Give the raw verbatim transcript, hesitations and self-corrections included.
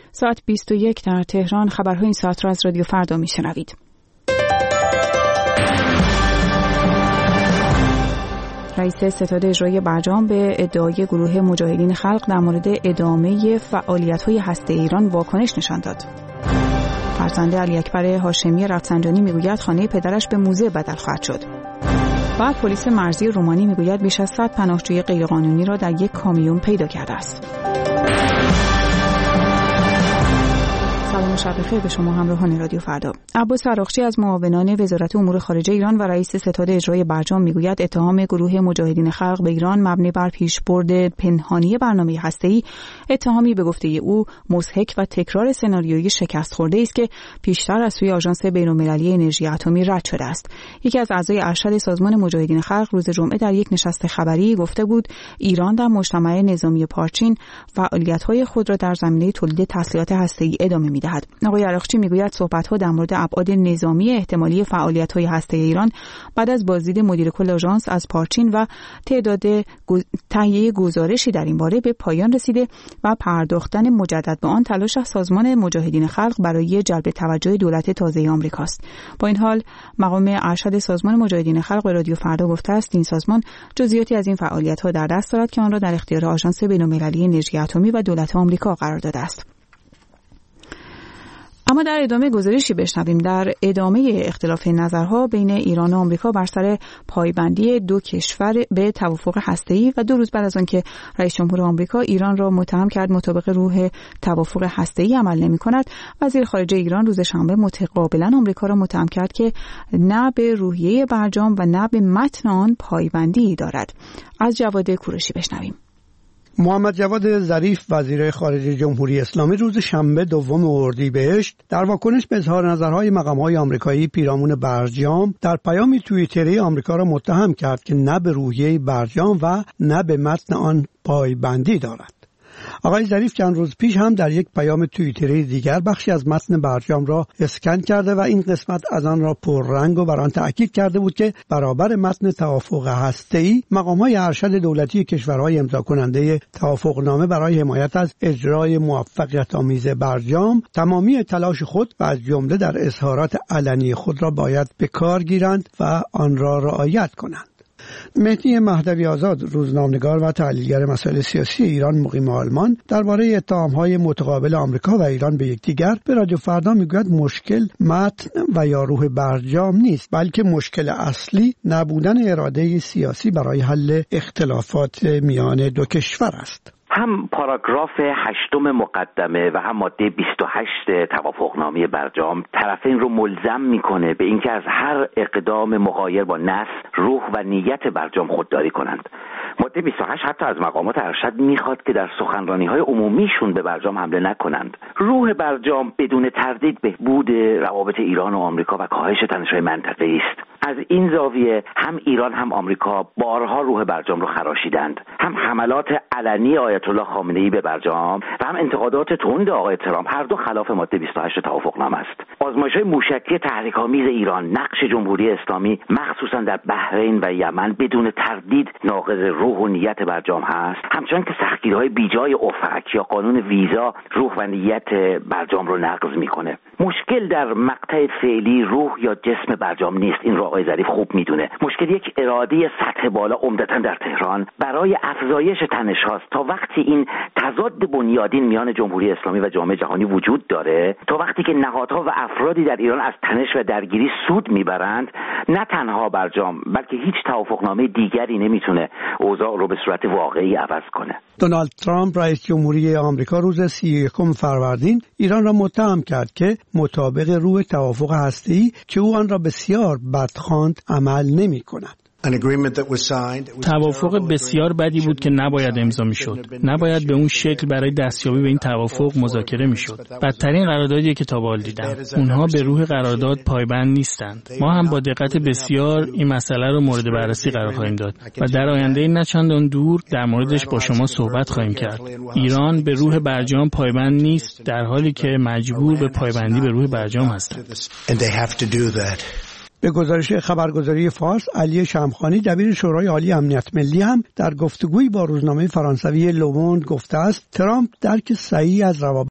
ساعت بیست و یک در تهران. خبرهای این ساعت را از رادیو فردا میشنوید. رئیس ستاد اجرایی برجام به ادعای گروه مجاهدین خلق در مورد ادامه فعالیت‌های هسته‌ای ایران واکنش نشان داد. فرزند علی اکبر هاشمی رفسنجانی میگوید خانه پدرش به موزه بدل خواهد شد. و پلیس مرزی رومانی میگوید بیش از صد پناهجوی غیرقانونی را در یک کامیون پیدا کرده است. سلام و شب بخیر به شما همراهان رادیو فردا. عباس عراقچی از معاونان وزارت امور خارجه ایران و رئیس ستاد اجرایی برجام میگوید اتهام گروه مجاهدین خلق به ایران مبنی بر پیشبرد پنهانی برنامه هسته‌ای اتهامی به گفته او مضحک و تکرار سناریوی شکست خورده است که پیشتر از سوی آژانس بین‌المللی انرژی اتمی رد شده است. یکی از اعضای ارشد سازمان مجاهدین خلق روز جمعه در یک نشست خبری گفته بود ایران در مجتمع نظامی پارچین فعالیت‌های خود را در زمینه تولید تسلیحات هسته‌ای ادامه می‌دهد. آقای عراقچی میگوید صحبت‌ها در مورد ابعاد نظامی احتمالی فعالیت‌های هسته‌ای ایران بعد از بازدید مدیر کل آژانس از پارچین و تعداد تهیه گزارشی در این باره به پایان رسیده و پرداختن مجدد به آن تلاش از سازمان مجاهدین خلق برای جلب توجه دولت تازه آمریکاست. با این حال مقام ارشد سازمان مجاهدین خلق به رادیو فردا گفته است این سازمان جزئیاتی از این فعالیت‌ها در دست دارد که آن را در اختیار آژانس بین‌المللی انرژی اتمی و دولت آمریکا قرار داده است. اما در ادامه گزارشی بشنویم در ادامه اختلاف نظرها بین ایران و آمریکا بر سر پایبندی دو کشور به توافق هسته‌ای و دو روز بعد از آن که رئیس جمهور آمریکا ایران را متهم کرد مطابق روح توافق هسته‌ای عمل نمی‌کند، وزیر خارجه ایران روز شنبه متقابلا آمریکا را متهم کرد که نه به روحیه برجام و نه به متن آن پایبندی دارد. از جواد کوروشی بشنویم. محمد جواد ظریف وزیر خارجه جمهوری اسلامی روز شنبه دوم اردیبهشت در واکنش به اظهار نظرهای مقام‌های آمریکایی پیرامون برجام در پیامی توییتری آمریکا را متهم کرد که نه به روحیه برجام و نه به متن آن پایبندی دارد. آقای ظریف چند روز پیش هم در یک پیام توییتری دیگر بخشی از متن برجام را اسکن کرده و این قسمت از آن را پررنگ و بر آن تأکید کرده بود که برابر متن توافق هسته‌ای مقام‌های ارشد دولتی کشورهای امضا کننده توافقنامه برای حمایت از اجرای موفقیت‌آمیز برجام تمامی تلاش خود و از جمله در اظهارات علنی خود را باید به کار گیرند و آن را رعایت کنند. مهدی مهدوی آزاد روزنامه‌نگار و تحلیلگر مسائل سیاسی ایران مقیم آلمان درباره اتهام‌های متقابل آمریکا و ایران به یکدیگر به رادیو فردا میگوید مشکل متن و یا روح برجام نیست، بلکه مشکل اصلی نبودن اراده سیاسی برای حل اختلافات میان دو کشور است. هم پاراگراف هشتم مقدمه و هم ماده بیست و هشت توافقنامه برجام طرفین رو ملزم میکنه به اینکه از هر اقدام مغایر با نص، روح و نیت برجام خودداری کنند. ماده بیست و هشت حتی از مقامات ارشد میخواد که در سخنرانی‌های عمومیشون به برجام حمله نکنند. روح برجام بدون تردید بهبود روابط ایران و آمریکا و کاهش تنش‌های منطقه‌ای است. از این زاویه هم ایران هم آمریکا بارها روح برجام رو خراشیدند. هم حملات علنی آیت الله خامنه‌ای به برجام و هم انتقادات تند آقای ترامپ هر دو خلاف ماده بیست و هشت توافقنامه است. آزمایش‌های موشکی تحریک‌آمیز ایران، نقش جمهوری اسلامی مخصوصا در بحرین و یمن بدون تردید ناقض روح و نیت برجام هست. همچنان که سختگیری‌های بیجای اوفک یا قانون ویزا روح و نیت برجام رو نقض می‌کنه. مشکل در مقطع فعلی روح یا جسم برجام نیست، این رو آقای ظریف خوب میدونه. مشکل یک اراده سطح بالا عمدتاً در تهران برای افزایش تنش هاست. تا وقتی این تضاد بنیادین میان جمهوری اسلامی و جامعه جهانی وجود داره، تا وقتی که نهادها و افرادی در ایران از تنش و درگیری سود میبرند، نه تنها برجام بلکه هیچ توافقنامه دیگری نمیتونه اوضاع رو به صورت واقعی عوض کنه. دونالد ترامپ رئیس جمهوری آمریکا روز سی و یکم فروردین ایران را متهم کرد که مطابق روح توافق هسته‌ای که او آن را بسیار بد خواند عمل نمی‌کند. توافق بسیار بدی بود که نباید امضا میشد. نباید به اون شکل برای دستیابی به این توافق مذاکره میشد. بدترین قراردادیه که تا به حال دیدم. اونها به روح قرارداد پایبند نیستند. ما هم با دقت بسیار این مسئله رو مورد بررسی قرار خواهیم داد و در آینده نه چندان دور در موردش با شما صحبت خواهیم کرد. ایران به روح برجام پایبند نیست، در حالی که مجبور به پایبندی به روح برجام هستند. به گزارش خبرگزاری فارس، علی شمخانی دبیر شورای عالی امنیت ملی هم در گفتگویی با روزنامه فرانسوی لوموند گفته است ترامپ درک صحیح از روابط